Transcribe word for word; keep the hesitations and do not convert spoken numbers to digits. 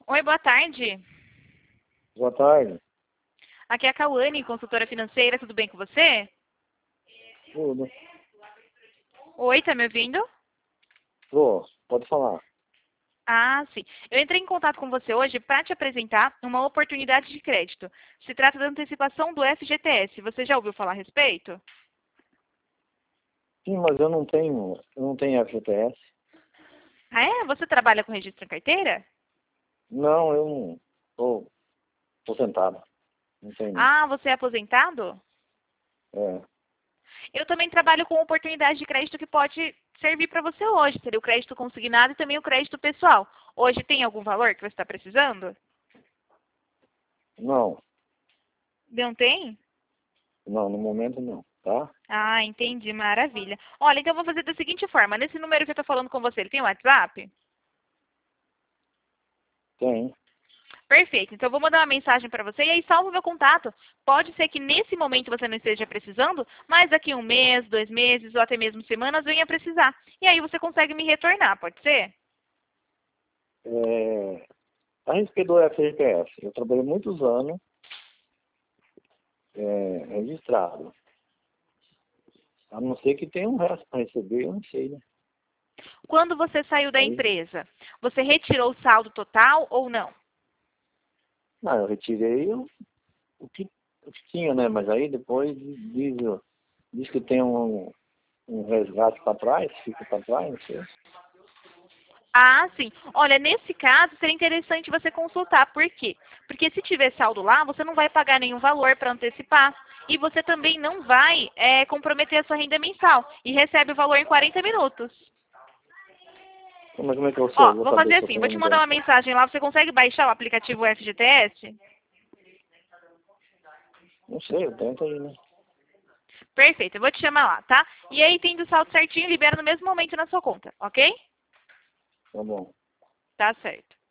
Oi, boa tarde. Boa tarde. Aqui é a Cauane, consultora financeira. Tudo bem com você? Tudo. Oi, tá me ouvindo? Tô, pode falar. Ah, sim. Eu entrei em contato com você hoje para te apresentar uma oportunidade de crédito. Se trata da antecipação do F G T S. Você já ouviu falar a respeito? Sim, mas eu não tenho, eu não tenho F G T S. Ah, é? Você trabalha com registro em carteira? Não, eu não. Tô aposentado. Não tenho, não. Ah, você é aposentado? É. Eu também trabalho com oportunidade de crédito que pode servir para você hoje. Seria o crédito consignado e também o crédito pessoal. Hoje tem algum valor que você está precisando? Não, Não tem? não, no momento não, tá? Ah, entendi. Maravilha. Olha, então eu vou fazer da seguinte forma. Nesse número que eu estou falando com você, ele tem WhatsApp? Tem. Perfeito. Então eu vou mandar uma mensagem para você e aí salva o meu contato. Pode ser que nesse momento você não esteja precisando, mas daqui um mês, dois meses ou até mesmo semanas venha precisar. E aí você consegue me retornar, pode ser? É, a respeito do F G T S, eu trabalhei muitos anos é, registrado. A não ser que tenha um resto para receber, eu não sei, né? Quando você saiu da Aí, empresa, você retirou o saldo total ou não? não, eu retirei o, o, que, o que tinha, né? Mas aí depois diz, diz que tem um, um resgate para trás, fica para trás, não sei. Ah, sim. Olha, nesse caso, seria interessante você consultar. Por quê? Porque se tiver saldo lá, você não vai pagar nenhum valor para antecipar. E você também não vai é, comprometer a sua renda mensal. E recebe o valor em quarenta minutos. Mas como é que eu sei? Eu Ó, vou vou saber fazer se eu assim, vou tenho te um mandar bem. uma mensagem lá. Você consegue baixar o aplicativo F G T S? Não sei, eu tento aí, né? Perfeito, eu vou te chamar lá, tá? E aí, tendo o saldo certinho, libera no mesmo momento na sua conta, ok? Tá bom. Tá certo.